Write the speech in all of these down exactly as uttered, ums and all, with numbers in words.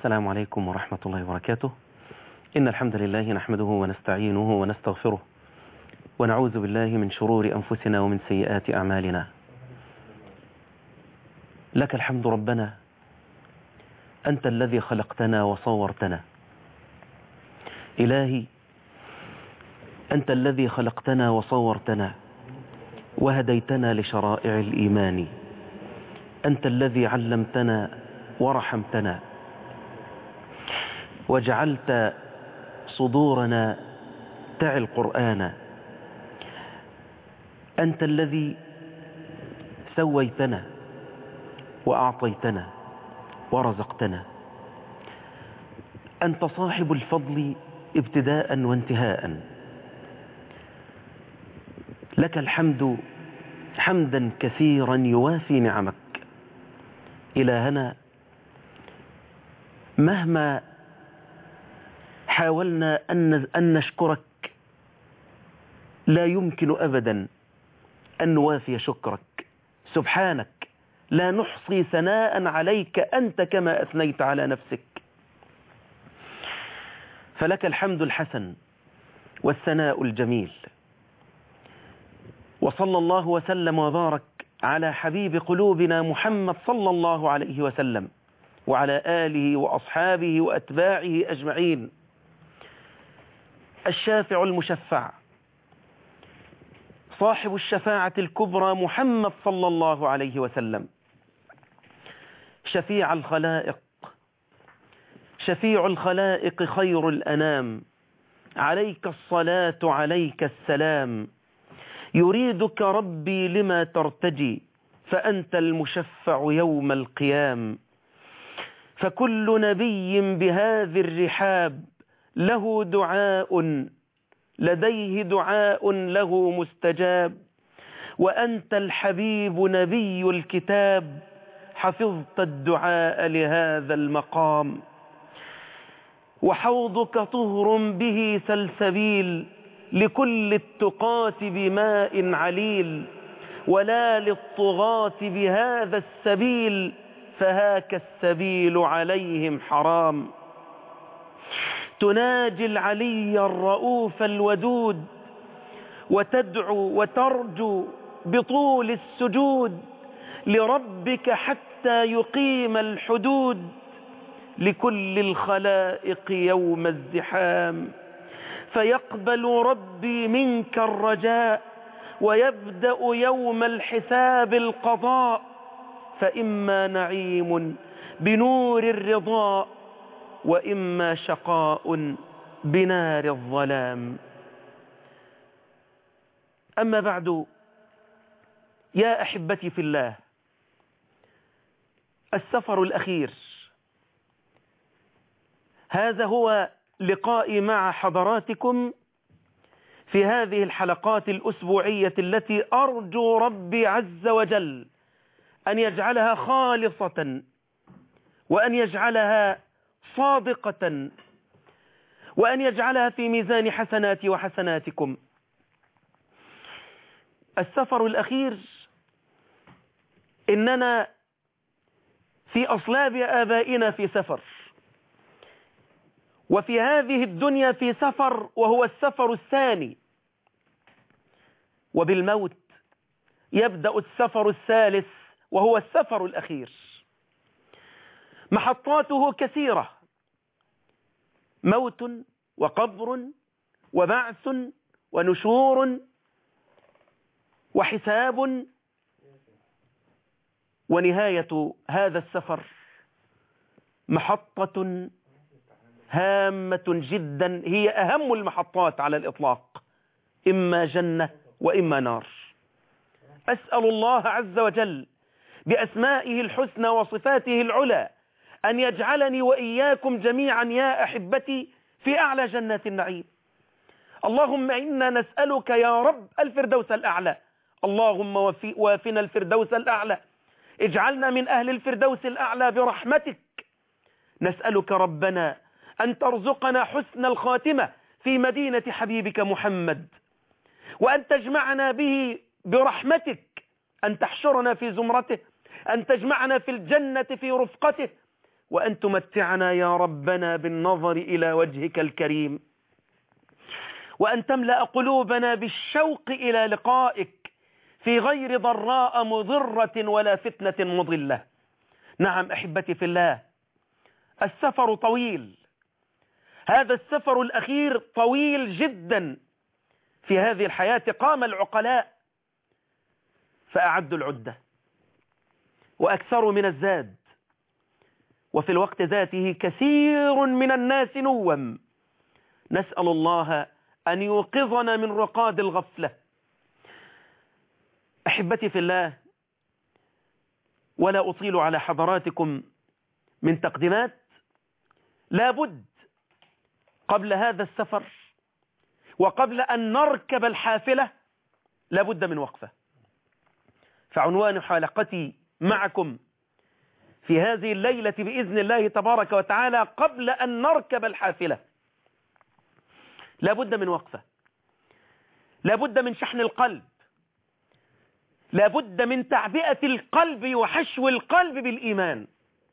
السلام عليكم ورحمة الله وبركاته. إن الحمد لله نحمده ونستعينه ونستغفره ونعوذ بالله من شرور أنفسنا ومن سيئات أعمالنا. لك الحمد ربنا، أنت الذي خلقتنا وصورتنا. إلهي أنت الذي خلقتنا وصورتنا وهديتنا لشرائع الإيمان. أنت الذي علمتنا ورحمتنا وجعلت صدورنا تعي القرآن. أنت الذي سويتنا وأعطيتنا ورزقتنا. أنت صاحب الفضل ابتداء وانتهاء. لك الحمد حمدا كثيرا يوافي نعمك. إلهنا مهما حاولنا أن نشكرك لا يمكن أبدا أن نوافي شكرك. سبحانك لا نحصي ثناء عليك أنت كما أثنيت على نفسك. فلك الحمد الحسن والثناء الجميل. وصلى الله وسلم وبارك على حبيب قلوبنا محمد صلى الله عليه وسلم وعلى آله وأصحابه وأتباعه أجمعين. الشافع المشفع صاحب الشفاعة الكبرى محمد صلى الله عليه وسلم، شفيع الخلائق شفيع الخلائق خير الأنام. عليك الصلاة عليك السلام. يريدك ربي لما ترتجي فأنت المشفع يوم القيام. فكل نبي بهذه الرحاب له دعاء لديه دعاء له مستجاب. وأنت الحبيب نبي الكتاب حفظت الدعاء لهذا المقام. وحوضك طهر به سلسبيل لكل التقاة بماء عليل. ولا للطغاة بهذا السبيل فهاك السبيل عليهم حرام. تناجي العلي الرؤوف الودود وتدعو وترجو بطول السجود لربك حتى يقيم الحدود لكل الخلائق يوم الزحام. فيقبل ربي منك الرجاء ويبدأ يوم الحساب القضاء. فإما نعيم بنور الرضا وإما شقاء بنار الظلام. أما بعد، يا أحبتي في الله، السفر الأخير هذا هو لقائي مع حضراتكم في هذه الحلقات الأسبوعية التي أرجو ربي عز وجل أن يجعلها خالصة وأن يجعلها صادقة وأن يجعلها في ميزان حسناتي وحسناتكم. السفر الأخير إننا في أصلاب آبائنا في سفر، وفي هذه الدنيا في سفر وهو السفر الثاني، وبالموت يبدأ السفر الثالث وهو السفر الأخير. محطاته كثيرة: موت وقبر وبعث ونشور وحساب. ونهاية هذا السفر محطة هامة جدا، هي أهم المحطات على الإطلاق، إما جنة وإما نار. أسأل الله عز وجل بأسمائه الحسنى وصفاته العلى أن يجعلني وإياكم جميعا يا أحبتي في أعلى جنات النعيم. اللهم إنا نسألك يا رب الفردوس الأعلى. اللهم وفي وافنا الفردوس الأعلى، اجعلنا من أهل الفردوس الأعلى برحمتك. نسألك ربنا أن ترزقنا حسن الخاتمة في مدينة حبيبك محمد، وأن تجمعنا به برحمتك، أن تحشرنا في زمرته، أن تجمعنا في الجنة في رفقته، وأن تمتعنا يا ربنا بالنظر إلى وجهك الكريم، وأن تملأ قلوبنا بالشوق إلى لقائك في غير ضراء مضرة ولا فتنة مضلة. نعم أحبتي في الله، السفر طويل، هذا السفر الأخير طويل جدا في هذه الحياة. قام العقلاء فأعدوا العدة وأكثروا من الزاد، وفي الوقت ذاته كثير من الناس نوم. نسأل الله أن يوقظنا من رقاد الغفلة. أحبتي في الله، ولا أطيل على حضراتكم من تقديمات، لابد قبل هذا السفر وقبل أن نركب الحافلة لابد من وقفة. فعنوان حلقتي معكم في هذه الليلة بإذن الله تبارك وتعالى: قبل أن نركب الحافلة لابد من وقفة، لابد من شحن القلب، لابد من تعبئة القلب وحشو القلب بالإيمان،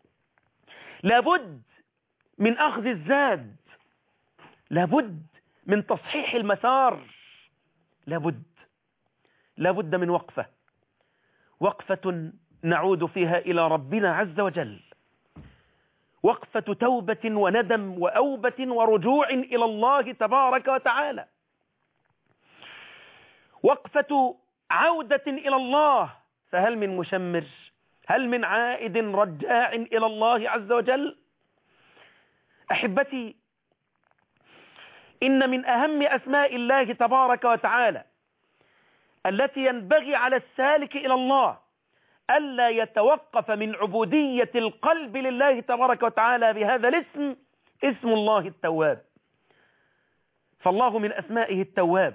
لابد من أخذ الزاد، لابد من تصحيح المسار، لابد لابد من وقفة، وقفة نعود فيها إلى ربنا عز وجل، وقفة توبة وندم وأوبة ورجوع إلى الله تبارك وتعالى، وقفة عودة إلى الله. فهل من مشمر؟ هل من عائد رجاع إلى الله عز وجل؟ أحبتي، إن من أهم أسماء الله تبارك وتعالى التي ينبغي على السالك إلى الله ألا يتوقف من عبودية القلب لله تبارك وتعالى بهذا الاسم، اسم الله التواب. فالله من أسمائه التواب،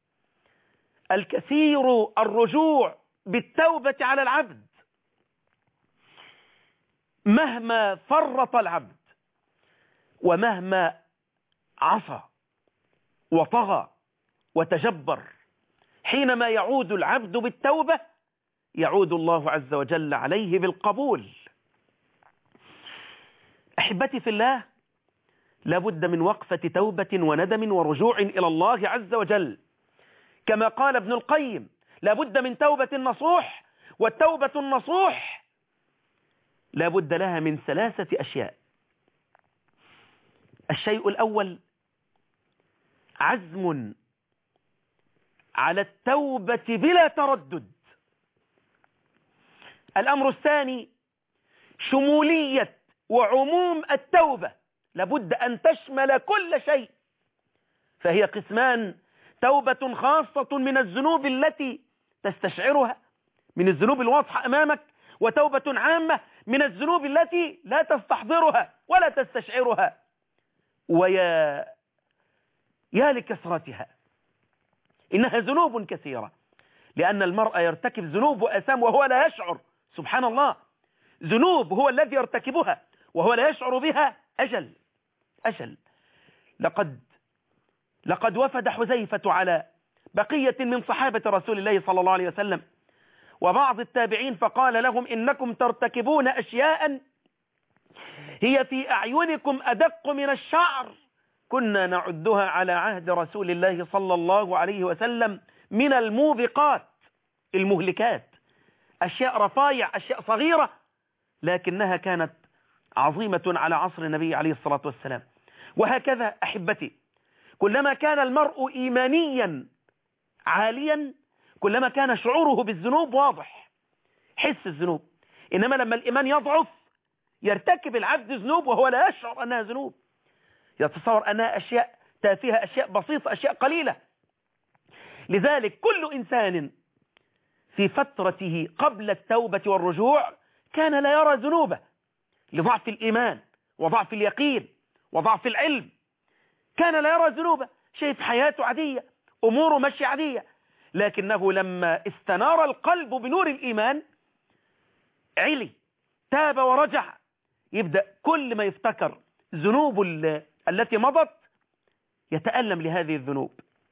الكثير الرجوع بالتوبة على العبد مهما فرط العبد ومهما عصى وطغى وتجبر. حينما يعود العبد بالتوبة يعود الله عز وجل عليه بالقبول. أحبتي في الله، لابد من وقفة توبة وندم ورجوع إلى الله عز وجل، كما قال ابن القيم: لابد من توبة نصوح، والتوبة النصوح لابد لها من ثلاثة أشياء. الشيء الأول عزم على التوبة بلا تردد. الأمر الثاني شمولية وعموم التوبة، لابد أن تشمل كل شيء، فهي قسمان: توبة خاصة من الذنوب التي تستشعرها، من الذنوب الواضحة أمامك، وتوبة عامة من الذنوب التي لا تستحضرها ولا تستشعرها. ويا يا لكثرتها، إنها ذنوب كثيرة، لأن المرء يرتكب ذنوب وأثام وهو لا يشعر. سبحان الله، ذنوب هو الذي يرتكبها وهو لا يشعر بها. أجل أجل لقد لقد وفد حذيفة على بقية من صحابة رسول الله صلى الله عليه وسلم وبعض التابعين، فقال لهم: إنكم ترتكبون أشياء هي في أعينكم أدق من الشعر، كنا نعدها على عهد رسول الله صلى الله عليه وسلم من الموبقات، المهلكات، أشياء رفايع، أشياء صغيرة، لكنها كانت عظيمة على عصر النبي عليه الصلاة والسلام. وهكذا أحبتي، كلما كان المرء إيمانيا عاليا كلما كان شعوره بالذنوب واضح، حس الذنوب. إنما لما الإيمان يضعف يرتكب العبد ذنوب وهو لا يشعر أنها ذنوب، يتصور أنها أشياء تافهة، أشياء بسيطة، أشياء قليلة. لذلك كل إنسان في فترته قبل التوبة والرجوع كان لا يرى ذنوبه لضعف الإيمان وضعف اليقين وضعف العلم، كان لا يرى ذنوبه، شايف حياته عادية، أموره ماشية عادية. لكنه لما استنار القلب بنور الإيمان علي، تاب ورجع، يبدأ كل ما يفتكر ذنوب التي مضت يتألم لهذه الذنوب،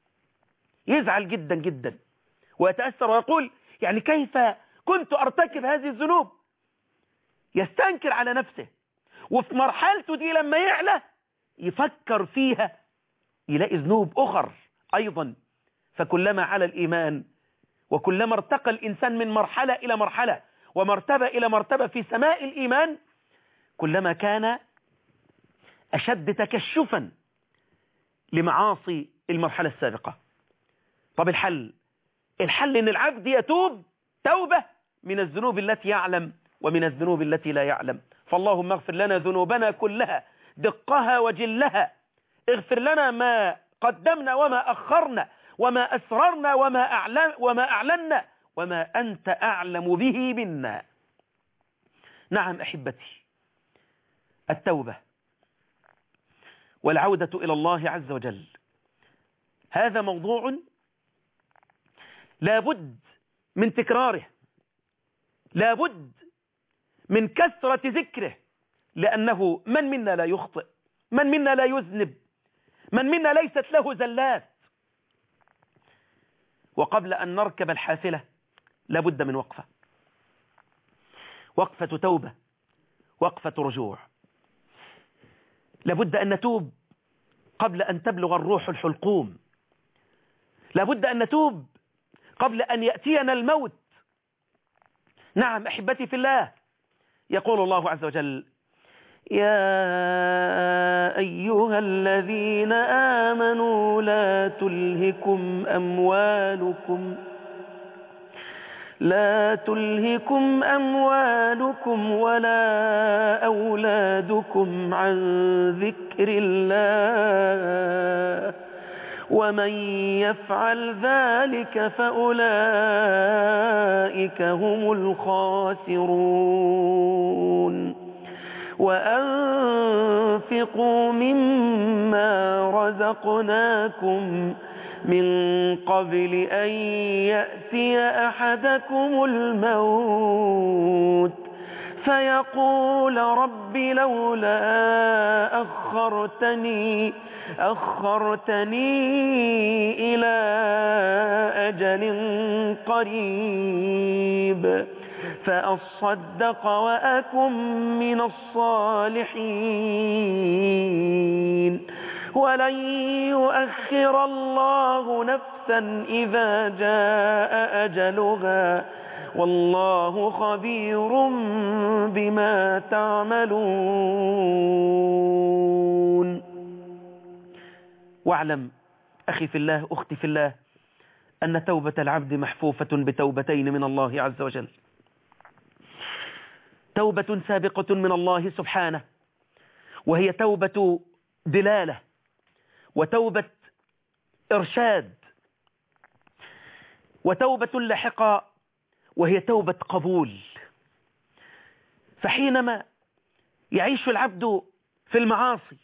يزعل جدا جدا ويتأثر ويقول: يعني كيف كنت أرتكب هذه الذنوب؟ يستنكر على نفسه وفي مرحلته دي لما يعلى يفكر فيها يلاقي ذنوب أخر أيضا. فكلما على الإيمان وكلما ارتقى الإنسان من مرحلة إلى مرحلة ومرتبة إلى مرتبة في سماء الإيمان كلما كان أشد تكشفا لمعاصي المرحلة السابقة. طب الحل الحل إن العبد يتوب توبة من الذنوب التي يعلم ومن الذنوب التي لا يعلم. فاللهم اغفر لنا ذنوبنا كلها دقها وجلها، اغفر لنا ما قدمنا وما أخرنا وما أسررنا وما أعلن وما أعلنا وما أنت أعلم به منا. نعم أحبتي، التوبة والعودة إلى الله عز وجل هذا موضوع لابد من تكراره، لابد من كثرة ذكره، لأنه من منا لا يخطئ، من منا لا يذنب، من منا ليست له زلات. وقبل أن نركب الحافلة لابد من وقفة، وقفة توبة، وقفة رجوع. لابد أن نتوب قبل أن تبلغ الروح الحلقوم، لابد أن نتوب قبل أن يأتينا الموت. نعم أحبتي في الله، يقول الله عز وجل: يا أيها الذين آمنوا لا تلهكم أموالكم لا تلهكم أموالكم ولا أولادكم عن ذكر الله ومن يفعل ذلك فأولئك هم الخاسرون. وأنفقوا مما رزقناكم من قبل أن يأتي أحدكم الموت فيقول رب لولا أخرتني أخرتني إلى أجل قريب فأصدق وأكن من الصالحين ولن يؤخر الله نفسا إذا جاء أجلها والله خبير بما تعملون. واعلم أخي في الله، أختي في الله، أن توبة العبد محفوفة بتوبتين من الله عز وجل. توبة سابقة من الله سبحانه وهي توبة دلالة وتوبة إرشاد، وتوبة لاحقة وهي توبة قبول. فحينما يعيش العبد في المعاصي،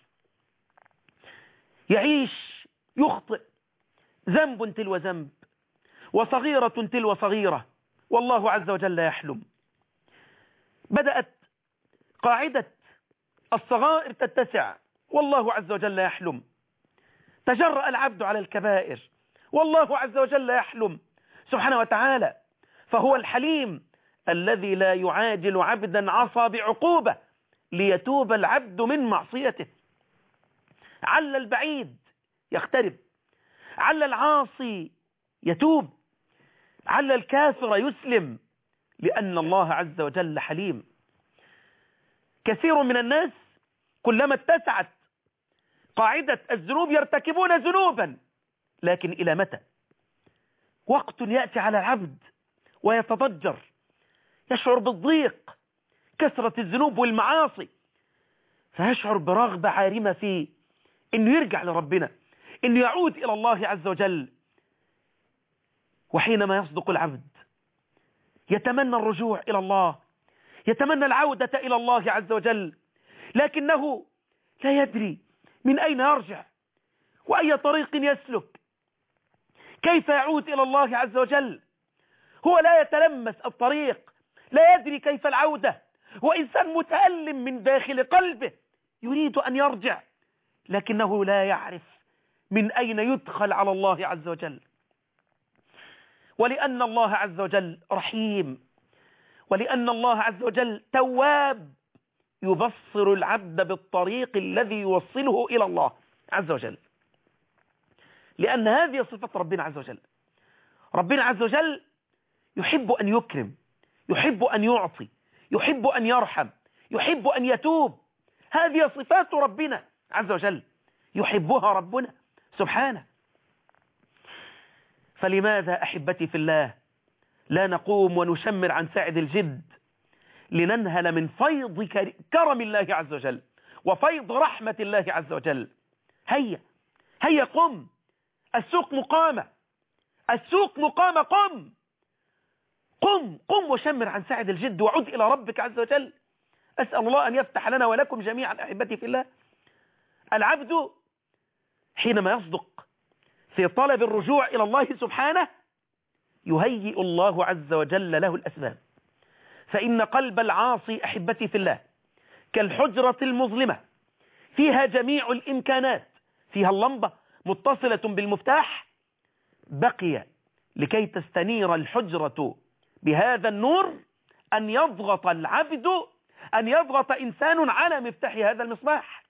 يعيش يخطئ ذنب تلو ذنب وصغيرة تلو صغيرة والله عز وجل يحلم. بدأت قاعدة الصغائر تتسع والله عز وجل يحلم. تجرأ العبد على الكبائر والله عز وجل يحلم سبحانه وتعالى. فهو الحليم الذي لا يعاجل عبدا عصى بعقوبة ليتوب العبد من معصيته. عل البعيد يقترب، عل العاصي يتوب، عل الكافر يسلم، لأن الله عز وجل حليم. كثير من الناس كلما اتسعت قاعدة الذنوب يرتكبون ذنوبا، لكن إلى متى؟ وقت يأتي على العبد ويتضجر، يشعر بالضيق، كثرة الذنوب والمعاصي، فيشعر برغبة عارمة في إنه يرجع لربنا، إنه يعود إلى الله عز وجل. وحينما يصدق العبد يتمنى الرجوع إلى الله، يتمنى العودة إلى الله عز وجل، لكنه لا يدري من أين يرجع وأي طريق يسلك، كيف يعود إلى الله عز وجل. هو لا يتلمس الطريق، لا يدري كيف العودة، وإنسان متألم من داخل قلبه يريد أن يرجع، لكنه لا يعرف من أين يدخل على الله عز وجل. ولأن الله عز وجل رحيم، ولأن الله عز وجل تواب يبصر العبد بالطريق الذي يوصله إلى الله عز وجل، لأن هذه صفة ربنا عز وجل. ربنا عز وجل يحب أن يكرم، يحب أن يعطي، يحب أن يرحم، يحب أن يتوب. هذه صفات ربنا عز وجل، يحبها ربنا سبحانه. فلماذا أحبتي في الله لا نقوم ونشمر عن ساعد الجد لننهل من فيض كرم الله عز وجل وفيض رحمة الله عز وجل؟ هيا هيا قم، السوق مقامة، السوق مقامة، قم قم قم وشمر عن ساعد الجد وعد إلى ربك عز وجل. أسأل الله أن يفتح لنا ولكم جميعا أحبتي في الله. العبد حينما يصدق في طلب الرجوع إلى الله سبحانه يهيئ الله عز وجل له الأسباب. فإن قلب العاصي أحبتي في الله كالحجرة المظلمة فيها جميع الإمكانات، فيها اللمبة متصلة بالمفتاح، بقي لكي تستنير الحجرة بهذا النور أن يضغط العبد، أن يضغط إنسان على مفتاح هذا المصباح.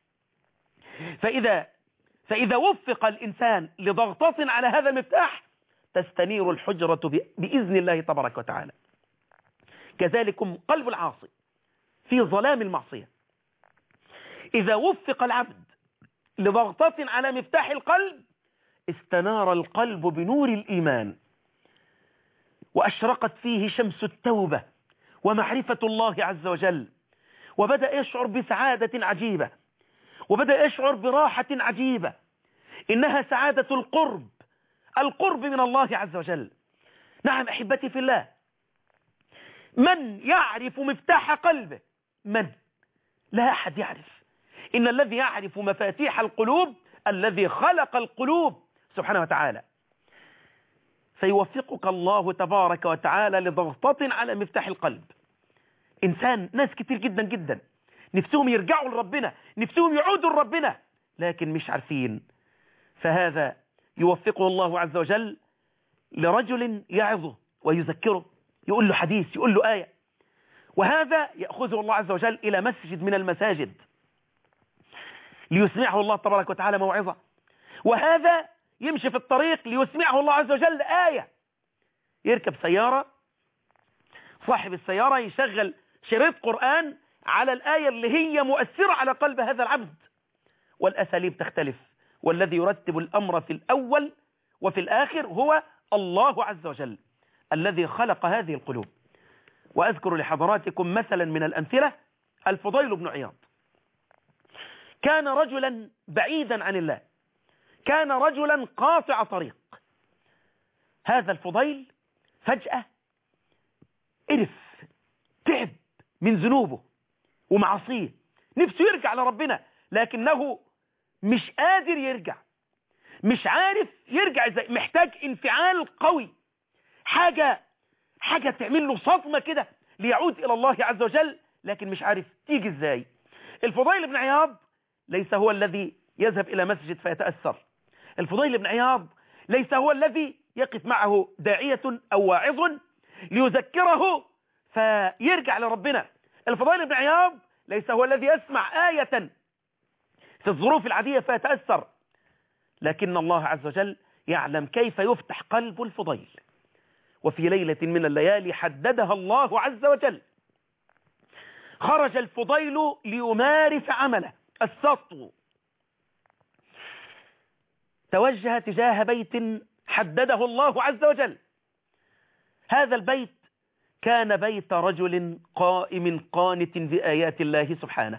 فإذا فإذا وفق الإنسان لضغطة على هذا المفتاح تستنير الحجرة بإذن الله تبارك وتعالى. كذلكم قلب العاصي في ظلام المعصية، إذا وفق العبد لضغطة على مفتاح القلب استنار القلب بنور الإيمان، وأشرقت فيه شمس التوبة ومعرفة الله عز وجل، وبدأ يشعر بسعادة عجيبة، وبدأ يشعر براحة عجيبة. إنها سعادة القرب، القرب من الله عز وجل. نعم أحبتي في الله، من يعرف مفتاح قلبه؟ من؟ لا أحد يعرف. إن الذي يعرف مفاتيح القلوب الذي خلق القلوب سبحانه وتعالى. فيوفقك الله تبارك وتعالى لضغطة على مفتاح القلب. إنسان، ناس كتير جدا جدا نفسهم يرجعوا لربنا، نفسهم يعودوا لربنا، لكن مش عارفين. فهذا يوفقه الله عز وجل لرجل يعظه ويذكره، يقول له حديث، يقول له آية، وهذا يأخذه الله عز وجل إلى مسجد من المساجد ليسمعه الله تبارك وتعالى موعظة، وهذا يمشي في الطريق ليسمعه الله عز وجل آية. يركب سيارة، صاحب السيارة يشغل شريط قرآن على الآية اللي هي مؤثرة على قلب هذا العبد. والأساليب تختلف، والذي يرتب الأمر في الأول وفي الآخر هو الله عز وجل الذي خلق هذه القلوب. وأذكر لحضراتكم مثلا من الأمثلة، الفضيل بن عياض كان رجلا بعيدا عن الله، كان رجلا قاطع طريق. هذا الفضيل فجأة قرف، تعب من ذنوبه ومعصيه، نفسه يرجع لربنا لكنه مش قادر يرجع، مش عارف يرجع ازاي، محتاج انفعال قوي، حاجة حاجة تعمل له صدمة كده ليعود إلى الله عز وجل، لكن مش عارف تيجي ازاي. الفضيل بن عياض ليس هو الذي يذهب إلى مسجد فيتأثر، الفضيل بن عياض ليس هو الذي يقف معه داعية أو واعظ ليذكره فيرجع لربنا، الفضيل بن عياض ليس هو الذي يسمع آية في الظروف العادية فيتأثر، لكن الله عز وجل يعلم كيف يفتح قلب الفضيل. وفي ليلة من الليالي حددها الله عز وجل خرج الفضيل ليمارس عمله السطو، توجه تجاه بيت حدده الله عز وجل. هذا البيت كان بيت رجل قائم قانت بآيات الله سبحانه.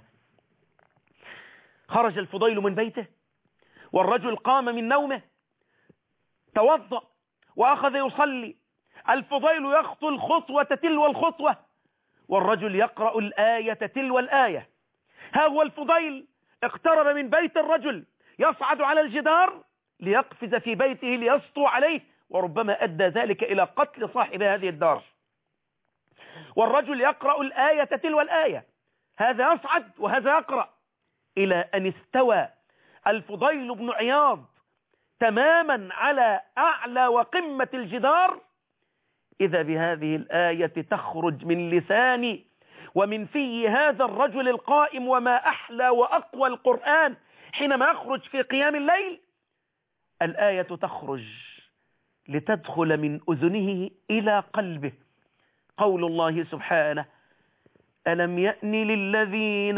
خرج الفضيل من بيته والرجل قام من نومه، توضأ وأخذ يصلي، الفضيل يخطو الخطوة تلو الخطوة والرجل يقرأ الآية تلو الآية. ها هو الفضيل اقترب من بيت الرجل يصعد على الجدار ليقفز في بيته ليسطو عليه، وربما أدى ذلك إلى قتل صاحب هذه الدار. والرجل يقرأ الآية تلو الآية، هذا يصعد وهذا يقرأ، إلى أن استوى الفضيل بن عياض تماما على أعلى وقمة الجدار، إذا بهذه الآية تخرج من لسان ومن في هذا الرجل القائم وما أحلى وأقوى القرآن حينما يخرج في قيام الليل الآية تخرج لتدخل من أذنه إلى قلبه. قول الله سبحانه: ألم يأن للذين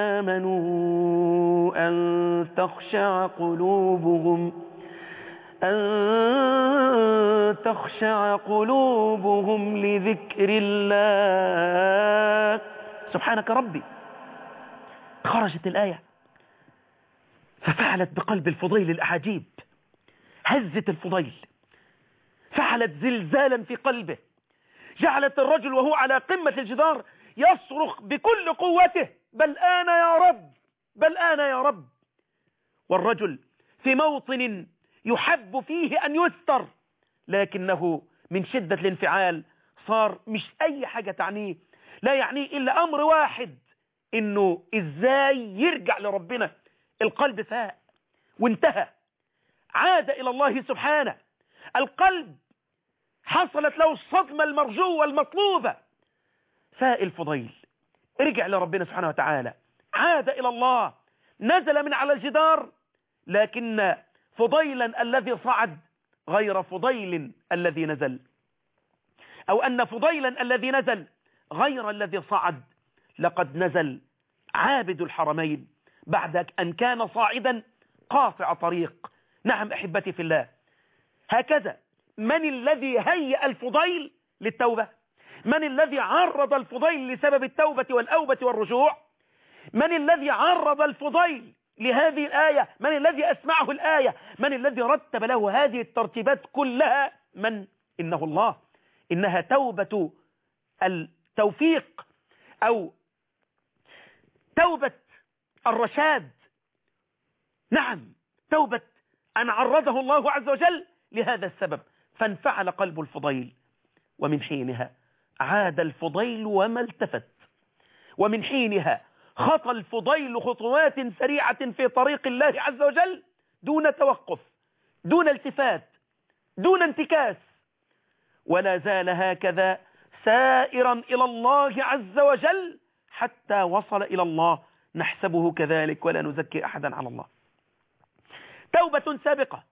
آمنوا أن تخشع قلوبهم أن تخشع قلوبهم لذكر الله. سبحانك ربي. خرجت الآية ففعلت بقلب الفضيل الأعاجيب، هزت الفضيل، فعلت زلزالا في قلبه، جعلت الرجل وهو على قمة الجدار يصرخ بكل قوته: بل آن يا رب، بل آن يا رب. والرجل في موطن يحب فيه أن يستر، لكنه من شدة الانفعال صار مش أي حاجة تعنيه، لا يعنيه إلا أمر واحد، إنه إزاي يرجع لربنا. القلب فاء وانتهى، عاد إلى الله سبحانه. القلب حصلت له الصدمة المرجوة والمطلوبة. فاء الفضيل، رجع لربنا سبحانه وتعالى، عاد إلى الله، نزل من على الجدار، لكن فضيلا الذي صعد غير فضيل الذي نزل، أو أن فضيلا الذي نزل غير الذي صعد. لقد نزل عابد الحرمين بعد أن كان صاعدا قاطع طريق. نعم أحبتي في الله، هكذا من الذي هيأ الفضيل للتوبة؟ من الذي عرض الفضيل لسبب التوبة والأوبة والرجوع؟ من الذي عرض الفضيل لهذه الآية؟ من الذي أسمعه الآية؟ من الذي رتب له هذه الترتيبات كلها؟ من؟ إنه الله. إنها توبة التوفيق أو توبة الرشاد. نعم، توبة أن عرضه الله عز وجل لهذا السبب، فانفعل قلب الفضيل. ومن حينها عاد الفضيل وما التفت، ومن حينها خطى الفضيل خطوات سريعة في طريق الله عز وجل دون توقف، دون التفات، دون انتكاس، ولا زال هكذا سائرا إلى الله عز وجل حتى وصل إلى الله. نحسبه كذلك ولا نزكي أحدا على الله. توبة سابقة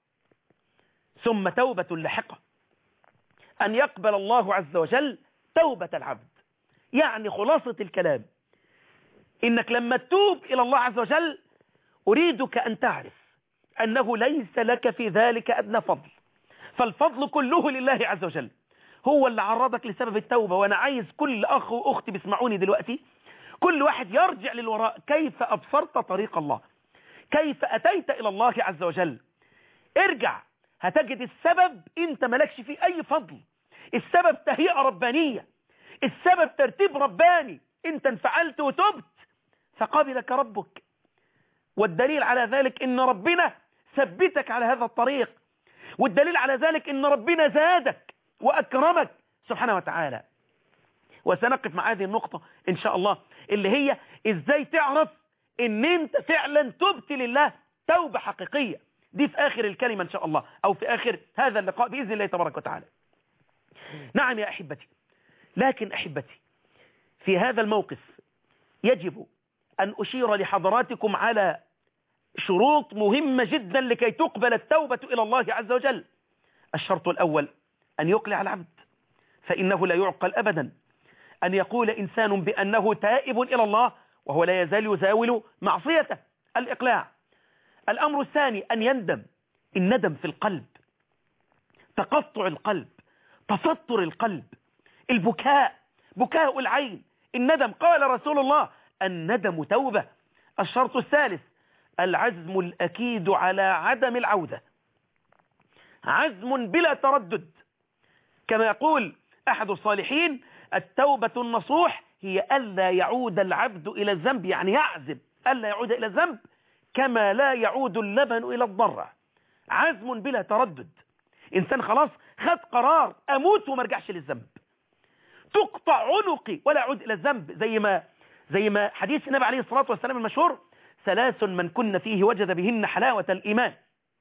ثم توبة لاحقة، أن يقبل الله عز وجل توبة العبد. يعني خلاصة الكلام إنك لما تتوب إلى الله عز وجل أريدك أن تعرف أنه ليس لك في ذلك أدنى فضل، فالفضل كله لله عز وجل. هو اللي عرضك لسبب التوبة. وأنا عايز كل أخ وأختي بيسمعوني دلوقتي، كل واحد يرجع للوراء. كيف أبصرت طريق الله؟ كيف أتيت إلى الله عز وجل؟ ارجع، هتجد السبب أنت ملكش فيه أي فضل. السبب تهيئة ربانية، السبب ترتيب رباني. أنت انفعلت وتبت فقبلك ربك، والدليل على ذلك إن ربنا ثبتك على هذا الطريق، والدليل على ذلك إن ربنا زادك وأكرمك سبحانه وتعالى. وسنقف مع هذه النقطة إن شاء الله، اللي هي إزاي تعرف إن أنت فعلا تبت لله توبة حقيقية. دي في آخر الكلمة إن شاء الله، أو في آخر هذا اللقاء بإذن الله تبارك وتعالى. نعم يا أحبتي، لكن أحبتي في هذا الموقف يجب أن أشير لحضراتكم على شروط مهمة جدا لكي تقبل التوبة إلى الله عز وجل. الشرط الأول أن يقلع العبد، فإنه لا يعقل أبدا أن يقول إنسان بأنه تائب إلى الله وهو لا يزال يزاول معصيته. الإقلاع. الأمر الثاني أن يندم، الندم في القلب، تقطع القلب، تفطر القلب، البكاء، بكاء العين، الندم. قال رسول الله: الندم توبة. الشرط الثالث العزم الأكيد على عدم العودة، عزم بلا تردد. كما يقول أحد الصالحين: التوبة النصوح هي ألا يعود العبد إلى الذنب، يعني يعزم ألا يعود إلى الذنب كما لا يعود اللبن إلى الضرع. عزم بلا تردد، إنسان خلاص خد قرار أموت وما رجعش للذنب، تقطع عنقي ولا أعود إلى الذنب. زي ما زي ما حديث النبي عليه الصلاة والسلام المشهور: ثلاث من كن فيه وجد بهن حلاوة الإيمان،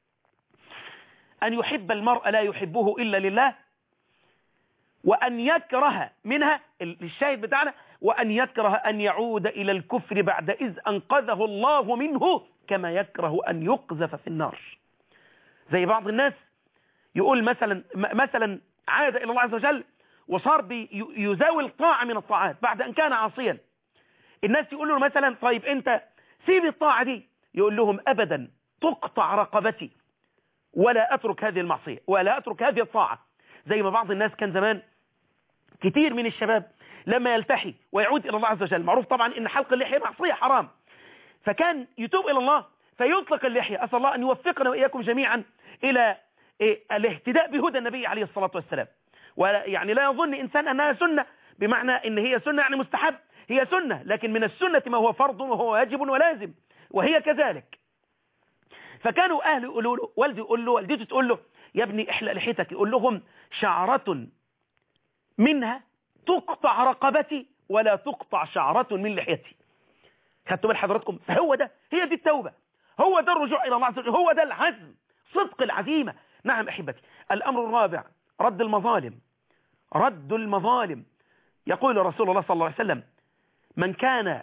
أن يحب المرء لا يحبه إلا لله، وأن يكره منها الشاهد بتاعنا، وأن يكره أن يعود إلى الكفر بعد إذ أنقذه الله منه كما يكره أن يقذف في النار. زي بعض الناس يقول مثلا مثلا عاد إلى الله عز وجل وصار يزاول طاعة من الطاعات بعد أن كان عاصيا. الناس يقول له مثلا طيب أنت سيب الطاعة دي، يقول لهم أبدا تقطع رقبتي ولا أترك هذه المعصية ولا أترك هذه الطاعة. زي ما بعض الناس كان زمان كتير من الشباب لما يلتحي ويعود إلى الله عز وجل، معروف طبعا إن حلق اللحية معصية حرام، فكان يتوب إلى الله فيطلق اللحية. أسأل الله أن يوفقنا وإياكم جميعا إلى الاهتداء بهدى النبي عليه الصلاة والسلام. ويعني لا يظن إنسان أنها سنة بمعنى إن هي سنة يعني مستحب، هي سنة، لكن من السنة ما هو فرض وهو واجب ولازم، وهي كذلك. فكانوا أهل يقولوا له، والدي يقول له، والدته تقول له يا ابني احلق لحيتك، يقول لهم شعرة منها تقطع رقبتي ولا تقطع شعرة من لحيتي. خدتوا بال حضراتكم؟ فهو ده، هي دي التوبة، هو ده الرجوع إلى الله عز وجل، هو ده العزم، صدق العزيمة. نعم أحبتي. الأمر الرابع رد المظالم، رد المظالم. يقول رسول الله صلى الله عليه وسلم من كان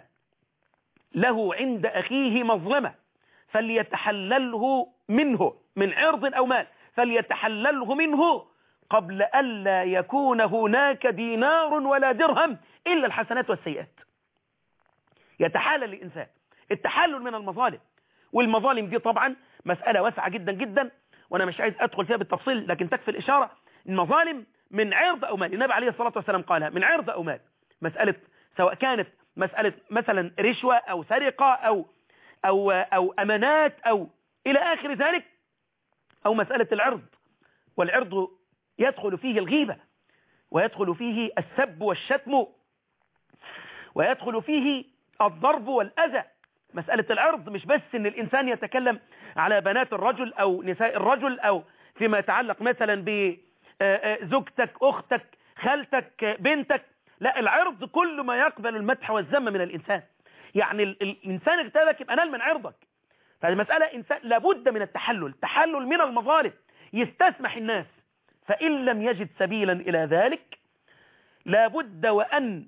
له عند أخيه مظلمة فليتحلله منه من عرض أو مال فليتحلله منه قبل ألا يكون هناك دينار ولا درهم إلا الحسنات والسيئات. يتحلل الإنسان التحلل من المظالم، والمظالم دي طبعا مسألة واسعة جدا جدا، وأنا مش عايز أدخل فيها بالتفصيل، لكن تكفي الإشارة. المظالم من عرض أو مال، النبي عليه الصلاة والسلام قالها من عرض أو مال، مسألة سواء كانت مسألة مثلا رشوة أو سرقة أو أو أو أمانات أو إلى آخر ذلك، أو مسألة العرض. والعرض يدخل فيه الغيبة، ويدخل فيه السب والشتم، ويدخل فيه الضرب والأذى. مسألة العرض مش بس إن الإنسان يتكلم على بنات الرجل أو نساء الرجل أو فيما يتعلق مثلا بزوجتك أختك خالتك بنتك، لا، العرض كل ما يقبل المدح والذم من الإنسان. يعني الإنسان اغتابك يبقى نال من عرضك. فهذه مسألة إنسان لابد من التحلل، تحلل من المظالم، يستسمح الناس. فإن لم يجد سبيلا إلى ذلك لابد وأن،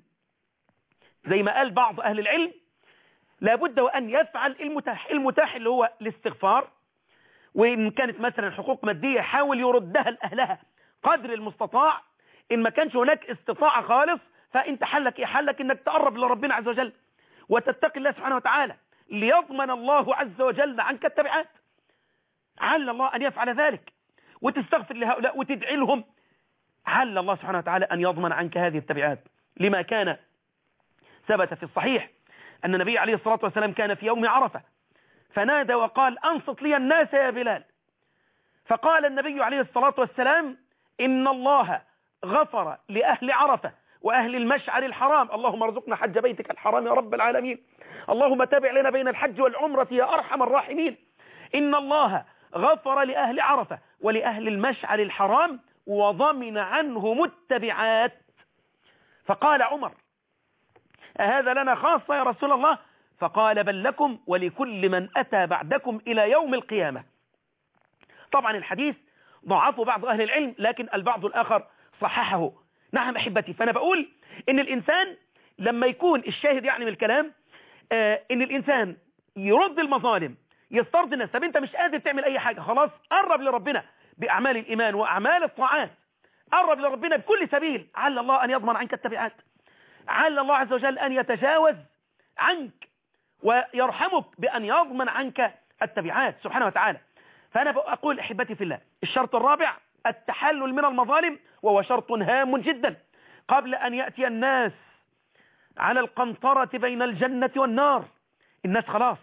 زي ما قال بعض أهل العلم، لابد وأن يفعل المتاح. المتاح اللي هو الاستغفار، وإن كانت مثلا حقوق مادية يحاول يردها لأهلها قدر المستطاع. إن ما كانش هناك استطاعة خالص فإنت حلك حلك إنك تقرب لربنا عز وجل وتتقي الله سبحانه وتعالى ليضمن الله عز وجل عنك التبعات. عل الله أن يفعل ذلك، وتستغفر لهؤلاء وتدعي لهم، عل الله سبحانه وتعالى أن يضمن عنك هذه التبعات. لما كان ثبت في الصحيح أن النبي عليه الصلاة والسلام كان في يوم عرفة فنادى وقال أنصت لي الناس يا بلال. فقال النبي عليه الصلاة والسلام إن الله غفر لأهل عرفة وأهل المشعر الحرام، اللهم ارزقنا حج بيتك الحرام يا رب العالمين، اللهم تابع لنا بين الحج والعمرة يا أرحم الراحمين. إن الله غفر لأهل عرفة ولأهل المشعر الحرام وضمن عنهم التبعات. فقال عمر أهذا لنا خاصة يا رسول الله؟ فقال بل لكم ولكل من أتى بعدكم إلى يوم القيامة. طبعا الحديث ضعفه بعض أهل العلم، لكن البعض الآخر صححه. نعم أحبتي. فأنا بقول إن الإنسان لما يكون الشاهد يعني من الكلام آه إن الإنسان يرد المظالم، يسترضي الناس. طب أنت مش قادر تعمل أي حاجة، خلاص قرب لربنا بأعمال الإيمان وأعمال الطاعات، قرب لربنا بكل سبيل، عل الله أن يضمن عنك التبعات، عل الله عز وجل أن يتجاوز عنك ويرحمك بأن يضمن عنك التبعات سبحانه وتعالى. فأنا أقول أحبتي في الله، الشرط الرابع التحلل من المظالم، وهو شرط هام جدا قبل أن يأتي الناس على القنطرة بين الجنة والنار. الناس خلاص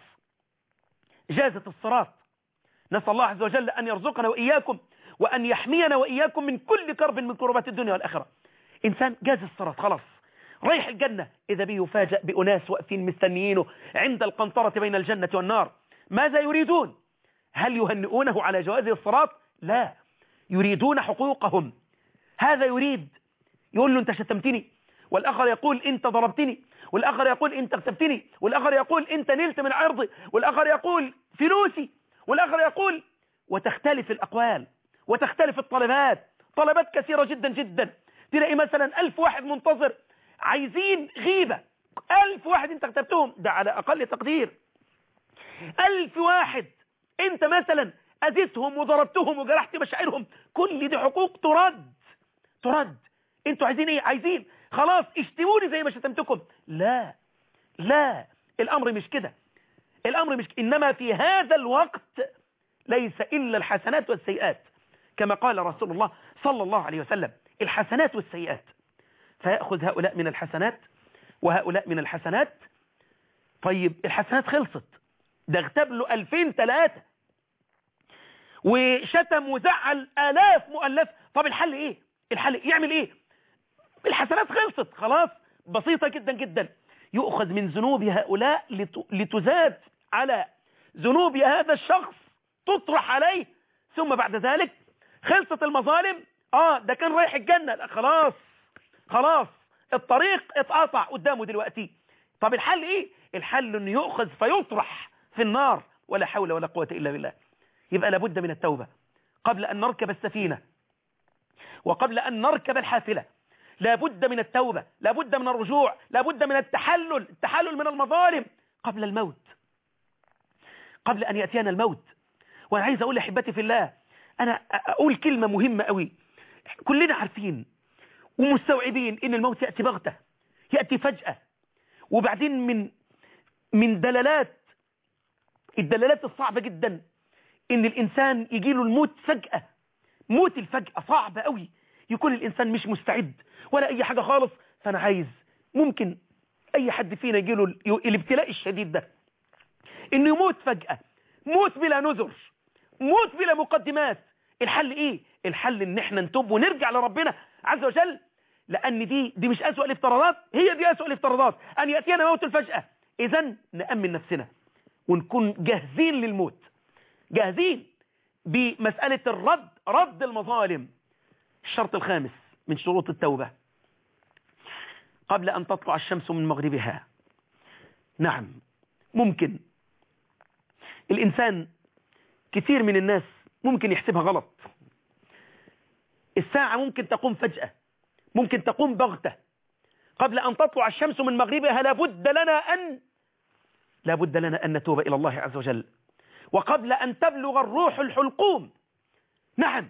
جازت الصراط، نسأل الله عز وجل أن يرزقنا وإياكم وأن يحمينا وإياكم من كل كرب من كربات الدنيا والآخرة. إنسان جاز الصراط خلاص رايح الجنة، إذا به يفاجأ بأناس واقفين مستنيينه عند القنطرة بين الجنة والنار. ماذا يريدون؟ هل يهنئونه على جواز الصراط؟ لا، يريدون حقوقهم. هذا يريد يقول له أنت شتمتني، والآخر يقول أنت ضربتني، والآخر يقول أنت اغتبتني، والآخر يقول أنت نلت من عرضي، والآخر يقول فلوسي، والآخر يقول، وتختلف الأقوال وتختلف الطلبات، طلبات كثيرة جدا جدا. تلاقي مثلا ألف واحد منتظر عايزين غيبة، ألف واحد انت اغتبتهم، ده على أقل تقدير، ألف واحد انت مثلا أذيتهم وضربتهم وجرحت مشاعرهم، كل دي حقوق ترد ترد. انتوا عايزين ايه؟ عايزين خلاص اشتموني زي ما شتمتكم. لا لا، الأمر مش كده، الأمر مش ك... إنما في هذا الوقت ليس إلا الحسنات والسيئات، كما قال رسول الله صلى الله عليه وسلم الحسنات والسيئات، فيأخذ هؤلاء من الحسنات وهؤلاء من الحسنات. طيب الحسنات خلصت، ده اغتاب له ألفين ثلاثة وشتم وزعل آلاف مؤلف. طب الحل ايه؟ الحل يعمل ايه؟ الحسنات خلصت خلاص، بسيطة جدا جدا، يؤخذ من ذنوب هؤلاء لتزاد على ذنوب هذا الشخص، تطرح عليه، ثم بعد ذلك خلصت المظالم. اه ده كان رايح الجنة، لا خلاص خلاص الطريق اتقطع قدامه دلوقتي. طب الحل ايه؟ الحل انه يؤخذ فيطرح في النار، ولا حول ولا قوة الا بالله. يبقى لابد من التوبة قبل ان نركب السفينة وقبل ان نركب الحافلة، لابد من التوبة، لابد من الرجوع، لابد من التحلل التحلل من المظالم قبل الموت، قبل ان يأتينا الموت. وانا عايز اقول احبتي في الله، انا اقول كلمة مهمة قوي. كلنا عارفين ومستوعبين ان الموت يأتي بغتة، يأتي فجأة، وبعدين من من دلالات الدلالات الصعبة جدا ان الانسان يجيله الموت فجأة. موت الفجأة صعب قوي، يكون الانسان مش مستعد ولا اي حاجة خالص. فانا عايز، ممكن اي حد فينا يجيله الابتلاء الشديد ده، انه يموت فجأة، موت بلا نذر، موت بلا مقدمات. الحل ايه؟ الحل ان احنا نتوب ونرجع لربنا عز وجل، لان دي دي مش اسوأ الافتراضات، هي دي اسوأ الافتراضات، ان يأتينا موت الفجأة. اذا نأمن نفسنا ونكون جاهزين للموت، جاهزين بمسألة الرد، رد المظالم. الشرط الخامس من شروط التوبة، قبل أن تطلع الشمس من مغربها. نعم، ممكن الإنسان، كثير من الناس ممكن يحسبها غلط. الساعة ممكن تقوم فجأة، ممكن تقوم بغتة. قبل أن تطلع الشمس من مغربها لابد لنا أن لابد لنا أن نتوب إلى الله عز وجل، وقبل أن تبلغ الروح الحلقوم. نعم،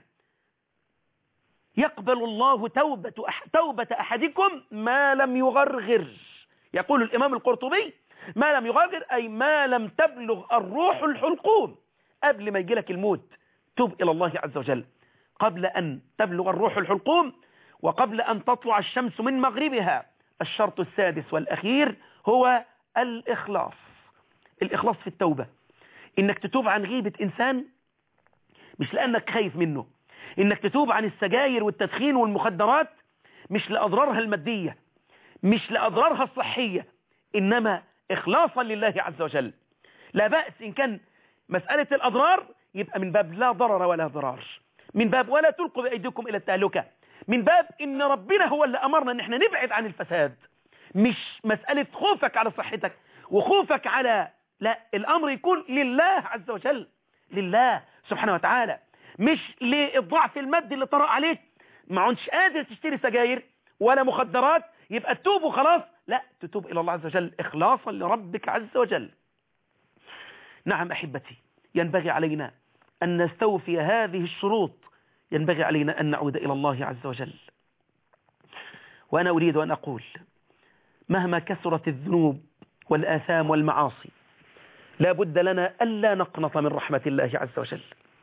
يقبل الله توبة توبة أحدكم ما لم يغرغر. يقول الإمام القرطبي ما لم يغرغر أي ما لم تبلغ الروح الحلقوم. قبل ما يجيلك الموت توب إلى الله عز وجل، قبل أن تبلغ الروح الحلقوم وقبل أن تطلع الشمس من مغربها. الشرط السادس والأخير هو الإخلاص. الإخلاص في التوبة، إنك تتوب عن غيبة إنسان مش لأنك خايف منه، إنك تتوب عن السجاير والتدخين والمخدرات مش لأضرارها المادية، مش لأضرارها الصحية، إنما إخلاصا لله عز وجل. لا بأس إن كان مسألة الأضرار يبقى من باب لا ضرر ولا ضرار، من باب ولا تلقوا بأيديكم إلى التهلكة، من باب إن ربنا هو اللي أمرنا إن احنا نبعد عن الفساد، مش مسألة خوفك على صحتك وخوفك على، لا، الأمر يكون لله عز وجل، لله سبحانه وتعالى، مش للضعف المادي اللي طرأ عليك، ما عندش قادر تشتري سجاير ولا مخدرات يبقى تتوب وخلاص، لا، تتوب إلى الله عز وجل إخلاصا لربك عز وجل. نعم أحبتي، ينبغي علينا أن نستوفي هذه الشروط، ينبغي علينا أن نعود إلى الله عز وجل. وأنا أريد أن أقول مهما كثرت الذنوب والآثام والمعاصي لا بد لنا ألا نقنط من رحمة الله عز وجل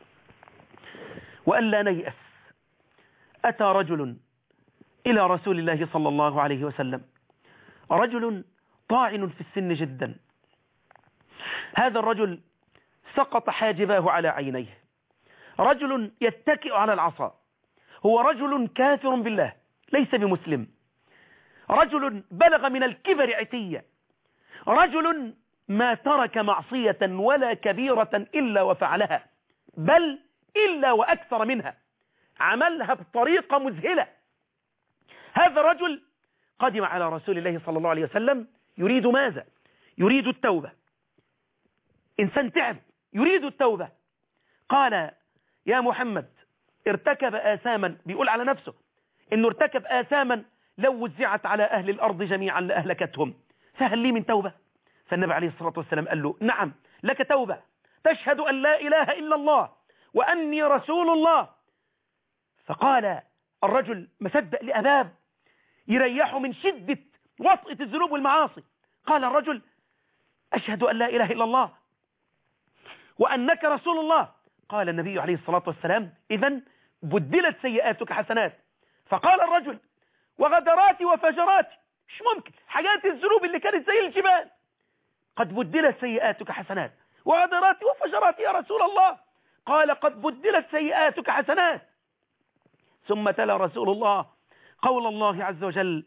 وألا نيأس. أتى رجل إلى رسول الله صلى الله عليه وسلم، رجل طاعن في السن جدا. هذا الرجل سقط حاجباه على عينيه، رجل يتكئ على العصا، هو رجل كافر بالله ليس بمسلم، رجل بلغ من الكبر عتية، رجل ما ترك معصية ولا كبيرة إلا وفعلها، بل إلا وأكثر منها، عملها بطريقة مذهلة. هذا الرجل قدم على رسول الله صلى الله عليه وسلم يريد ماذا؟ يريد التوبة. إنسان تعب يريد التوبة. قال يا محمد ارتكب آثاما، بيقول على نفسه إنه ارتكب آثاما لو وزعت على أهل الأرض جميعا لأهلكتهم، فهل لي من توبة؟ فالنبي عليه الصلاة والسلام قال له نعم لك توبة، تشهد أن لا إله إلا الله وأني رسول الله. فقال الرجل مصدق لأباب يريحه من شدة وطئة الذنوب والمعاصي، قال الرجل أشهد أن لا إله إلا الله وأنك رسول الله. قال النبي عليه الصلاة والسلام إذن بدلت سيئاتك حسنات. فقال الرجل وغدراتي وفجراتي، مش ممكن، حاجات الذنوب اللي كانت زي الجبال قد بدلت سيئاتك حسنات، وغدراتي وفجراتي يا رسول الله. قال قد بدلت سيئاتك حسنات. ثم تلا رسول الله قول الله عز وجل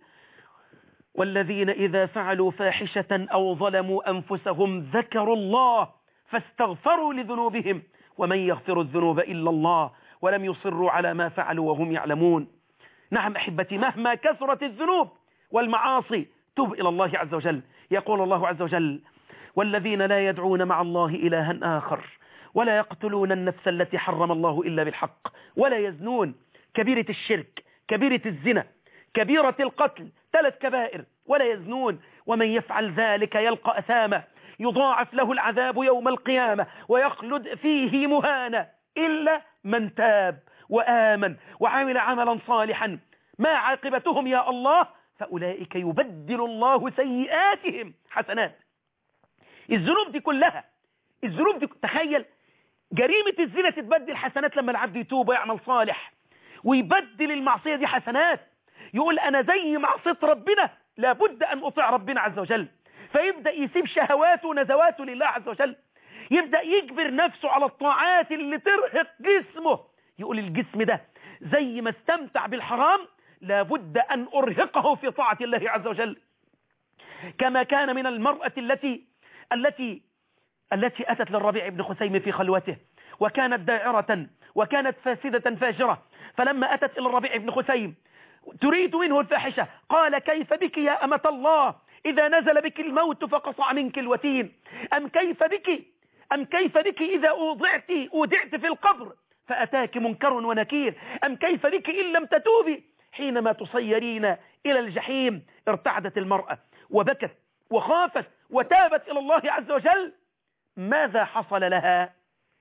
والذين إذا فعلوا فاحشة أو ظلموا أنفسهم ذكروا الله فاستغفروا لذنوبهم ومن يغفر الذنوب إلا الله ولم يصروا على ما فعلوا وهم يعلمون. نعم أحبتي، مهما كثرت الذنوب والمعاصي توب إلى الله عز وجل. يقول الله عز وجل والذين لا يدعون مع الله إلها آخر ولا يقتلون النفس التي حرم الله إلا بالحق ولا يزنون. كبيرة الشرك، كبيرة الزنا، كبيرة القتل، ثلاث كبائر، ولا يزنون. ومن يفعل ذلك يلقى أثاما يضاعف له العذاب يوم القيامة ويخلد فيه مهانا إلا من تاب وآمن وعمل عملا صالحا. ما عاقبتهم يا الله؟ فأولئك يبدل الله سيئاتهم حسنات. الذنوب دي كلها، الذنوب دي تخيل جريمة الزنا تتبدل حسنات لما العبد يتوب ويعمل صالح، ويبدل المعصية دي حسنات. يقول أنا زي معصية ربنا لابد أن أطيع ربنا عز وجل، فيبدأ يسيب شهواته ونزواته لله عز وجل، يبدأ يجبر نفسه على الطاعات اللي ترهق جسمه. يقول الجسم ده زي ما استمتع بالحرام لابد أن أرهقه في طاعة الله عز وجل. كما كان من المرأة التي التي التي أتت للربيع بن خثيم في خلوته وكانت داعرة وكانت فاسدة فاجرة، فلما أتت إلى الربيع بن خثيم تريد منه الفاحشة قال كيف بك يا أمة الله إذا نزل بك الموت فقطع منك الوتين، أم كيف بك أم كيف بك إذا أوضعت أودعت في القبر فأتاك منكر ونكير، أم كيف بك إن لم تتوبي حينما تصيرين إلى الجحيم. ارتعدت المرأة وبكت وخافت وتابت إلى الله عز وجل. ماذا حصل لها؟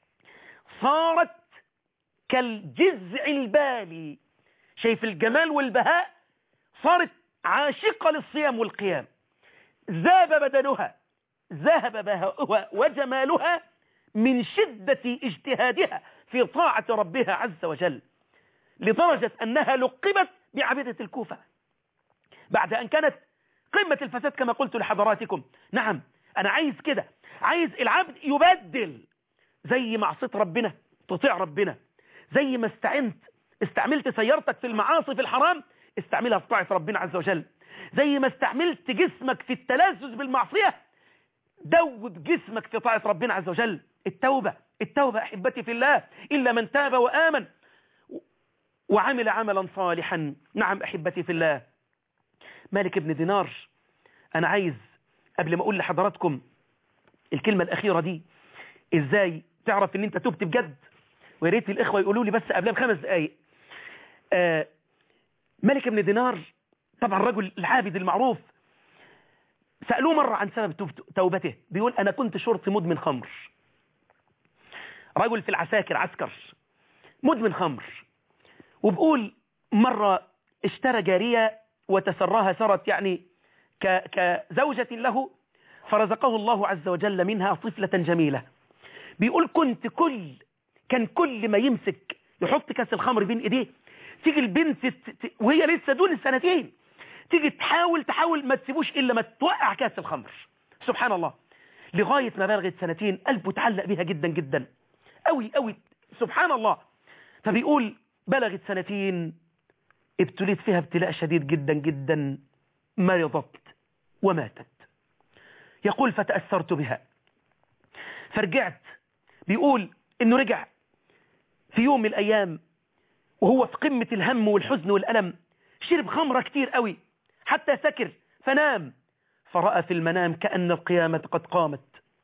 صارت كالجزع البالي، شايف الجمال والبهاء، صارت عاشقة للصيام والقيام، ذاب بدنها، ذهب بهاؤها وجمالها من شدة اجتهادها في طاعة ربها عز وجل، لدرجة أنها لقبت بعبيدة الكوفة بعد أن كانت قمة الفساد كما قلت لحضراتكم. نعم أنا عايز كده، عايز العبد يبدل، زي معصية ربنا تطيع ربنا، زي ما استعنت استعملت سيارتك في المعاصي في الحرام استعملها في طاعة ربنا عز وجل، زي ما استعملت جسمك في التلذذ بالمعصية دوب جسمك في طاعة ربنا عز وجل. التوبة التوبة أحبتي في الله إلا من تاب وآمن وعمل عملا صالحا. نعم أحبتي في الله، مالك بن دينار، أنا عايز قبل ما أقول لحضراتكم الكلمة الأخيرة دي إزاي تعرف إن أنت تبت بجد، ويريت الإخوة يقولوا لي بس قبلها بخمس دقايق. آه مالك بن دينار طبعا رجل العابد المعروف، سألوه مرة عن سبب توبته، بيقول أنا كنت شرطي مدمن خمر، رجل في العساكر عسكر مدمن خمر، وبقول مرة اشترى جارية وتسراها سرت يعني كزوجة له، فرزقه الله عز وجل منها طفلة جميلة. بيقول كنت كل كان كل ما يمسك يحط كاس الخمر بين ايديه تيجي البنت وهي لسه دون السنتين تيجي تحاول تحاول ما تسيبوش الا ما توقع كاس الخمر. سبحان الله، لغاية ما بلغت سنتين قلبه تعلق بها جدا جدا قوي قوي، سبحان الله. فبيقول بلغت سنتين ابتليت فيها ابتلاء شديد جدا جدا، مرضت وماتت. يقول فتأثرت بها فرجعت. بيقول انه رجع في يوم من الايام وهو في قمة الهم والحزن والألم، شرب خمرة كتير قوي حتى سكر فنام، فرأى في المنام كأن القيامة قد قامت.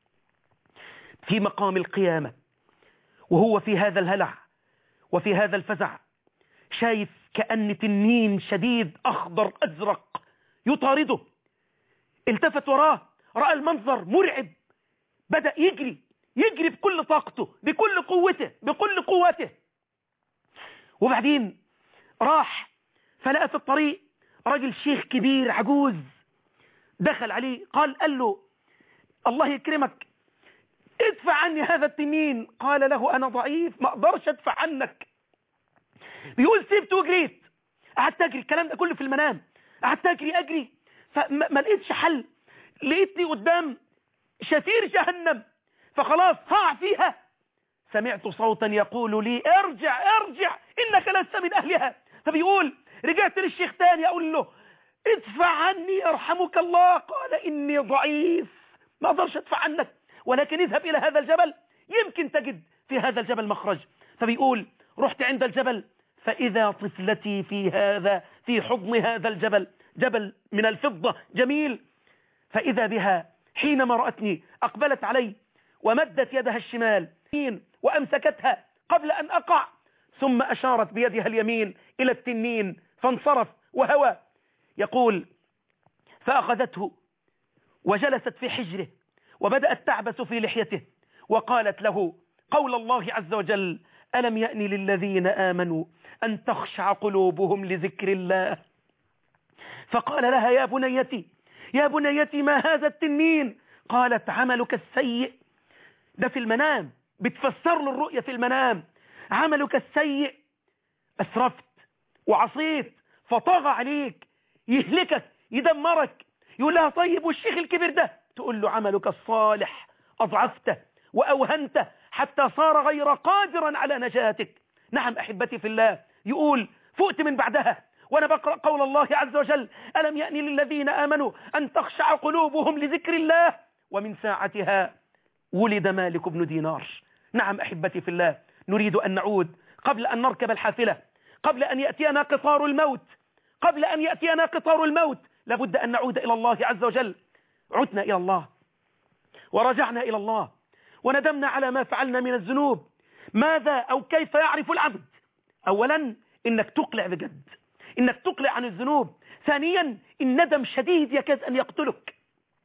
في مقام القيامة وهو في هذا الهلع وفي هذا الفزع شايف كأن تنين شديد أخضر أزرق يطارده. التفت وراه، رأى المنظر مرعب، بدأ يجري يجري بكل طاقته بكل قوته بكل قوته. وبعدين راح فلقى في الطريق راجل شيخ كبير عجوز، دخل عليه قال قال له الله يكرمك ادفع عني هذا التنين. قال له أنا ضعيف ما أقدرش أدفع عنك. بيقول سيبت وجريت، قعدت أجري، الكلام ده كله في المنام، قعدت أجري أجري فما ما لقيتش حل، لقيتني قدام شفير جهنم فخلاص هقع فيها. سمعت صوتا يقول لي ارجع ارجع إنك لست من أهلها. فبيقول رجعت للشيخ تاني أقول له ادفع عني يرحمك الله. قال إني ضعيف ما أقدرش أدفع عنك، ولكن اذهب إلى هذا الجبل يمكن تجد في هذا الجبل مخرج. فبيقول رحت عند الجبل فإذا طفلتي في هذا في حضن هذا الجبل، جبل من الفضة جميل. فإذا بها حينما رأتني أقبلت علي ومدت يدها الشمال وأمسكتها قبل أن أقع، ثم أشارت بيدها اليمين إلى التنين فانصرف وهوى. يقول فأخذته وجلست في حجره وبدأت تعبس في لحيته وقالت له قول الله عز وجل ألم يأن للذين آمنوا أن تخشع قلوبهم لذكر الله. فقال لها يا بنيتي يا بنيتي ما هذا التنين؟ قالت عملك السيء. ده في المنام، بتفسر له الرؤية في المنام. عملك السيء، أسرفت وعصيت فطغى عليك يهلكك يدمرك. يقول لها طيب والشيخ الكبير ده؟ تقول له عملك الصالح أضعفته وأوهنته حتى صار غير قادرا على نجاتك. نعم أحبتي في الله. يقول فؤت من بعدها وأنا بقرأ قول الله عز وجل ألم يأن للذين آمنوا أن تخشع قلوبهم لذكر الله، ومن ساعتها ولد مالك بن دينار. نعم أحبتي في الله، نريد أن نعود قبل أن نركب الحافلة، قبل أن يأتينا قطار الموت، قبل أن يأتينا قطار الموت لابد أن نعود إلى الله عز وجل. عدنا إلى الله ورجعنا إلى الله وندمنا على ما فعلنا من الذنوب. ماذا أو كيف يعرف العبد؟ أولا إنك تقلع بجد، إنك تقلع عن الذنوب. ثانيا الندم شديد يكاد أن يقتلك.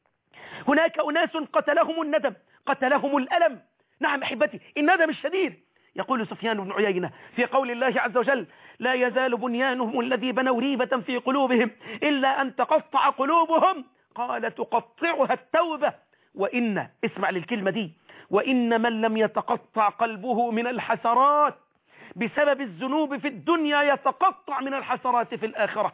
هناك أناس قتلهم الندم، قتلهم الألم. نعم أحبتي الندم الشديد. يقول سفيان بن عيينة في قول الله عز وجل لا يزال بنيانهم الذي بنوا ريبة في قلوبهم إلا أن تقطع قلوبهم. قال تقطعها التوبة. وإن اسمع للكلمة دي، وإن من لم يتقطع قلبه من الحسرات بسبب الذنوب في الدنيا يتقطع من الحسرات في الآخرة.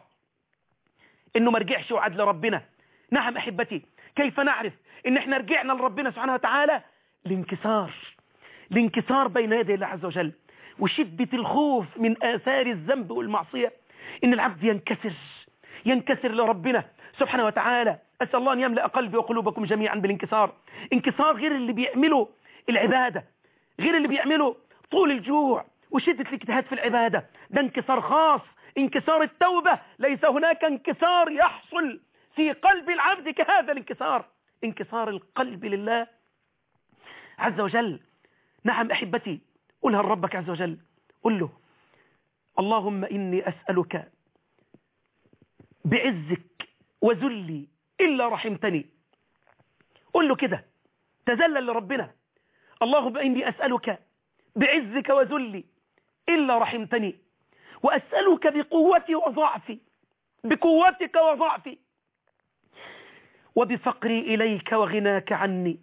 إنه ما رجعش وعد لربنا. نعم أحبتي كيف نعرف إن إحنا رجعنا لربنا سبحانه وتعالى؟ الانكسار، الانكسار بين يدي الله عز وجل وشدة الخوف من آثار الذنب والمعصية. إن العبد ينكسر ينكسر لربنا سبحانه وتعالى. أسأل الله أن يملأ قلبي وقلوبكم جميعا بالانكسار. انكسار غير اللي بيعمله العبادة، غير اللي بيعمله طول الجوع وشدة الاجتهاد في العبادة. ده انكسار خاص، انكسار التوبة. ليس هناك انكسار يحصل في قلب العبد كهذا الانكسار، انكسار القلب لله عز وجل. نعم أحبتي قلها لربك عز وجل، قل له اللهم إني أسألك بعزك وذلي إلا رحمتني. قل له كده، تذلل لربنا. اللهم إني أسألك بعزك وذلي إلا رحمتني، وأسألك بقوتي وضعفي بقوتك وضعفي وبفقري إليك وغناك عني.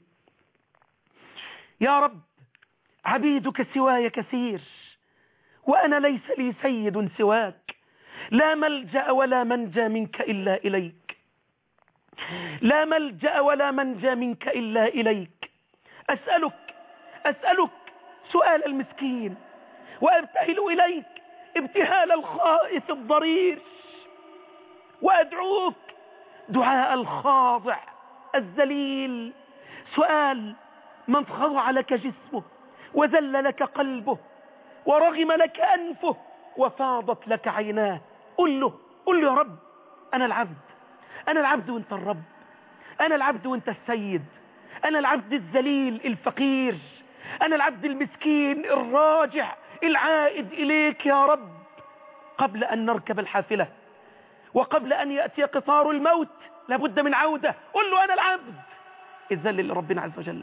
يا رب عبيدك سواي كثير وأنا ليس لي سيد سواك، لا ملجأ ولا منجى منك إلا إليك، لا ملجأ ولا منجى منك إلا إليك. أسألك أسألك سؤال المسكين وأبتهل إليك ابتهال الخائف الضرير، وأدعوك دعاء الخاضع الذليل، سؤال من خضع لك جسمه وذل لك قلبه ورغم لك أنفه وفاضت لك عيناه. قل له قل له يا رب أنا العبد، أنا العبد وانت الرب، أنا العبد وانت السيد، أنا العبد الذليل الفقير، أنا العبد المسكين الراجع العائد إليك يا رب. قبل أن نركب الحافلة وقبل أن يأتي قطار الموت لابد من عودة. قل له أنا العبد، اذل لربنا عز وجل.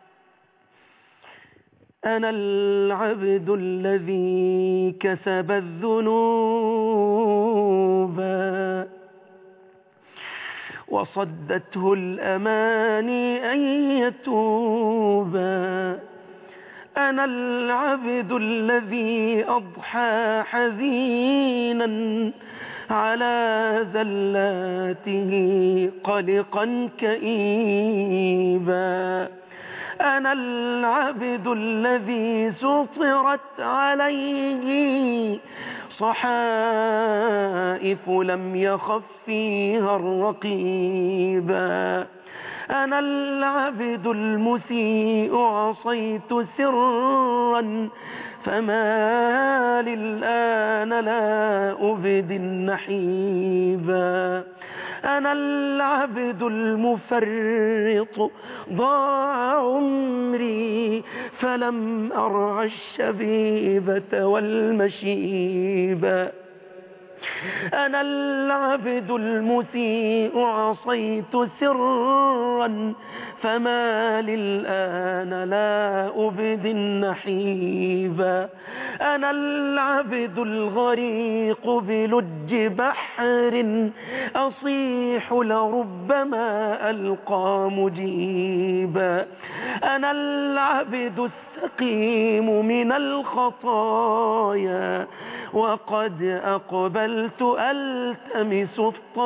أنا العبد الذي كسب الذنوب وصدته الأماني أن يتوب. أنا العبد الذي أضحى حزينا على زلاته قلقا كئيبا. أنا العبد الذي سطرت عليه صحائف لم يخف فيها الرقيبا. أنا العبد المسيء عصيت سرا فما للآن لا أبدي النحيبا. أنا العبد المفرط ضاع عمري فلم أرع الشبيبة والمشيبة. أنا العبد المسيء عصيت سرا فما للآن لا أبدي النحيبا. أنا العبد الغريق بلج بحر أصيح لربما ألقى مجيبا. أنا العبد السقيم من الخطايا وقد أقبلت ألتمس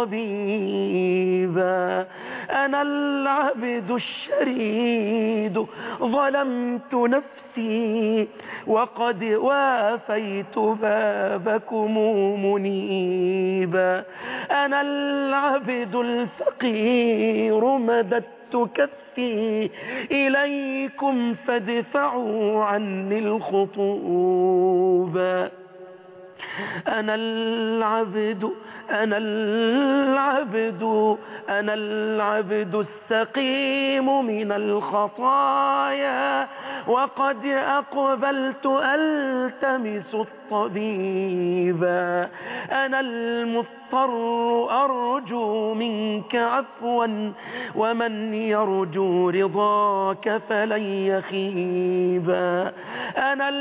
الطبيبا. أنا العبد الشريد ظلمت نفسي وقد وافيت بابكم منيبا. أنا العبد الفقير مددت كفي إليكم فادفعوا عني الخطوبا. أنا العبد أنا العبد أنا العبد السقيم من الخطايا وقد أقبلت ألتمس الطبيبا. أنا المضطر أرجو منك عفوا ومن يرجو رضاك فلن يخيبا. أنا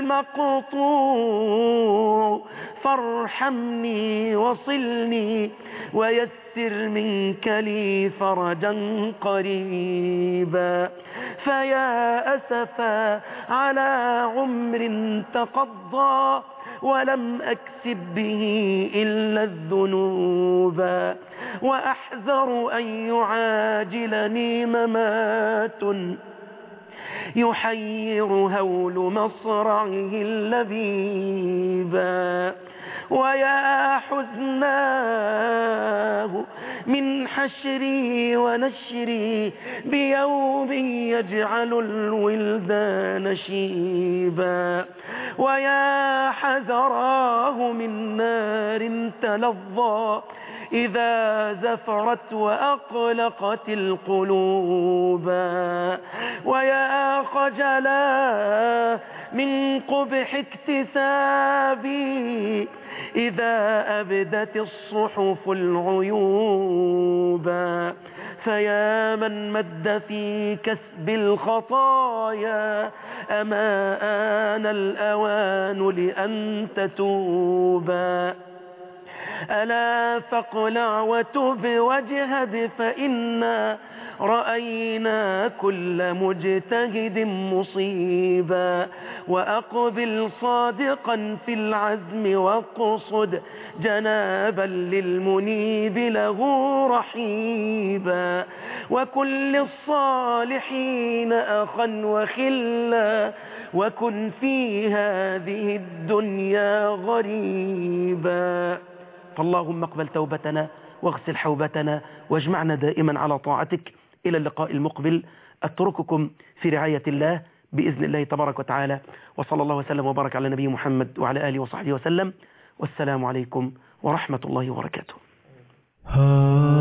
المقطوع فارحمني وصلني ويسر منك لي فرجا قريبا. فيا أسفا على عمر تقضى ولم أكسب به إلا الذنوب. وأحذر أن يعاجلني ممات يحير هول مصرعه اللبيبا. ويا حزناه من حشري ونشري بيوم يجعل الولدان شيبا. ويا حذراه من نار تلظى إذا زفرت وأقلقت القلوب. ويا خجلا من قبح اكتسابي إذا أبدت الصحف العيوب. فيا من مد في كسب الخطايا أما آن الأوان لأن تتوبا. ألا فاقلع وتب واجهد فإنا رأينا كل مجتهد مصيبا. وأقبل صادقا في العزم واقصد جنابا للمنيب له رحيبا. وكل الصالحين أخا وخلا وكن في هذه الدنيا غريبا. فاللهم اقبل توبتنا واغسل حوبتنا واجمعنا دائما على طاعتك. إلى اللقاء المقبل أترككم في رعاية الله بإذن الله تبارك وتعالى، وصلى الله وسلم وبارك على نبي محمد وعلى آله وصحبه وسلم، والسلام عليكم ورحمة الله وبركاته.